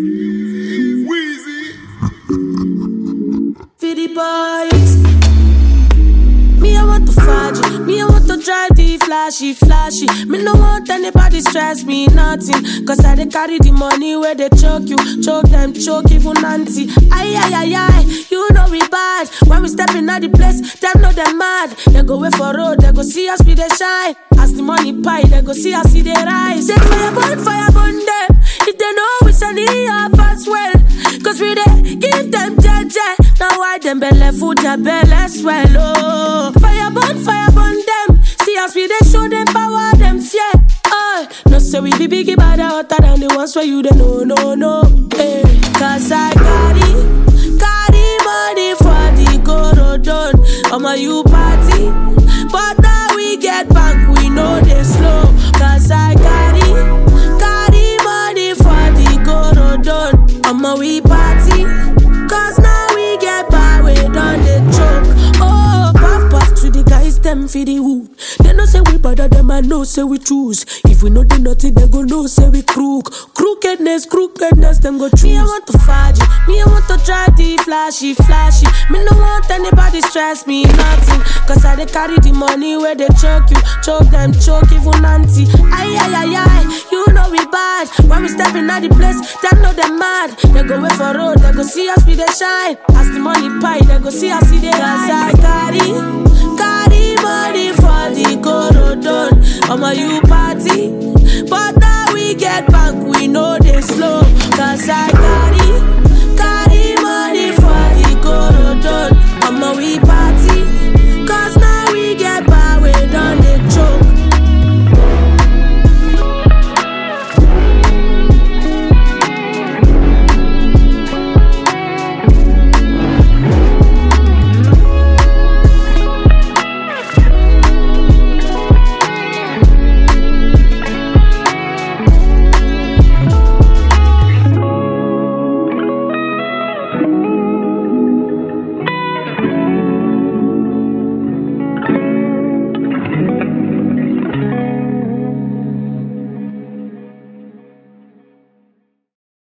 Weezy. For the boys. Me, I want to fight you. Me, I want to drive the flashy, flashy. Me, no want anybody stress me, nothing. Cause I dey carry the money where they choke you. Choke them, choke even auntie. Aye, aye, aye, aye. You know we bad. When we step in at the place, them know them mad. They go wait for road, they go see us, we they shine. As the money pie, they go see us, see they rise. Say fire burn them. If they know we send it up as well. Cause we dey give them jeje. Now why them belly food, their belly swell, oh. Fire burn them. See us, we dey show them power, them fear. Oh, no say we be biggie, but they're hotter than the ones where you don't know, no. Hey. Cause I carry money for the Gorodon. I'ma you party, but now we get back, we know they slow. Cause I carry money for the Gorodon. I'ma we party, cause now we get back, we done the choke. Oh, puff to the guys, them for the who. They no say we better, them I know say we choose. If we know the naughty, they go know say we crook. Crookedness, them go choose. Me, I want to fight you. Me, I want to drive the flashy. Me, no want anybody stress me, nothing. Cause I dey carry the money where they choke you. Choke them, choke even auntie. Aye, aye, aye, aye. You know we bad. When we step in at the place, them know them mad. They go wait for road, they go see us, we they shine. As the money pie, they go see us, see they rise. I carry money for the Gorodon. I'ma you party, but